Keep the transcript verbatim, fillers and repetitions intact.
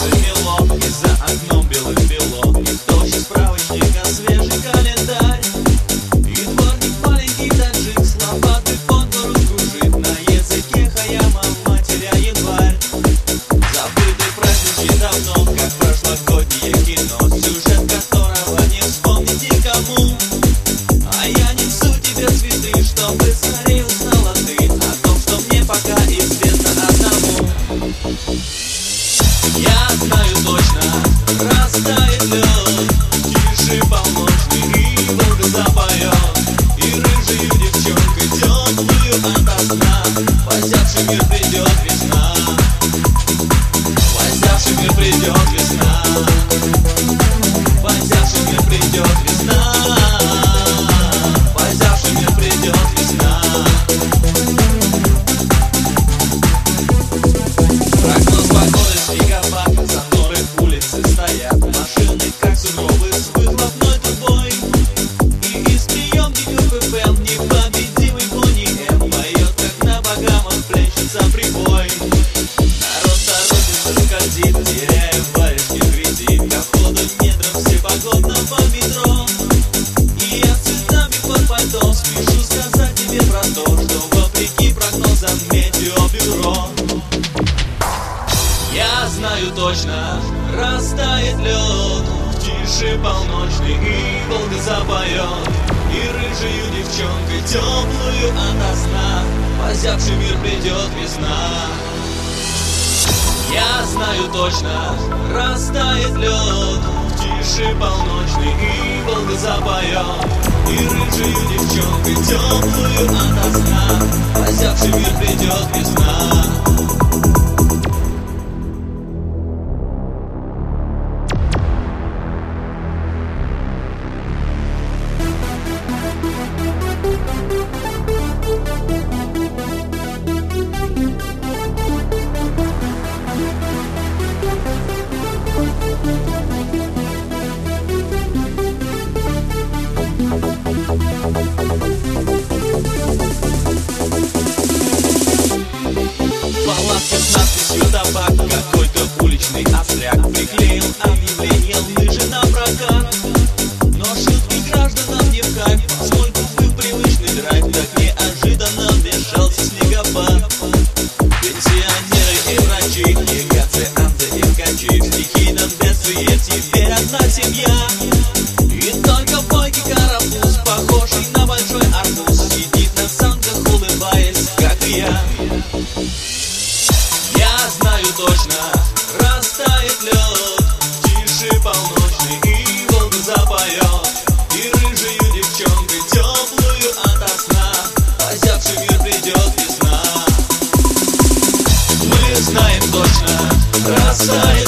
замело, и за окном белым-бело. И в толще справочника свежий календарь. И дворник маленький таджик с лопатой под гору кружит. На языке хаяма матеря январь. Забытый праздничный давно, как прошлогоднее кино, сюжет которого не вспомнить никому. А я несу тебе цветы, чтобы скорее узнала ты о том, что мне пока известно одному. Я знаю точно, растает лед, тише полночный, и волга запоет. И рыжую девчонкой теплую ото сна возявший мир придет весна. Возявший мир придет весна. Возявший мир придет весна. Возявший мир придет весна. Прогноз погоды, снегопад, заторы улицы стоят. Машины, как сугробы, с выхлопной трубой. И из приемки КПП непобедимый Бонни М поет, как на богамах плещется прибой. Народ торопится, скользит, теряя в барышне кредит. Ко входу недром всепогодного метро. И я цветами под пальто спешу сказать тебе про то, что вопреки прогнозам метеобюро. Я знаю точно, растает лед, тише полночный, и волга запоет. И рыжую девчонкой теплую ото сна возявший мир придет весна. Я знаю точно, растает лед, тише полночный, и волга запоет. И рыжую девчонкой теплую ото сна возявший мир придет весна. Палатка с надписью «Табак», какой-то уличный остряк приклеил объявление лыжи на прокат. Но шутки гражданам не в кайф, поскольку вы привычный драйв. Так неожиданно вмешался снегопад. Пенсионеры и врачи, негацианты и ткачи, в стихийном бедствии теперь одна семья. И только бойкий карапуз, похожий на большой арбуз, сидит на санках, улыбаясь, как и я. Я знаю точно, растает лед, тише полночный, и волга запоет. И рыжую девчонкой теплую ото сна возявший мир придет весна. Мы знаем точно, растает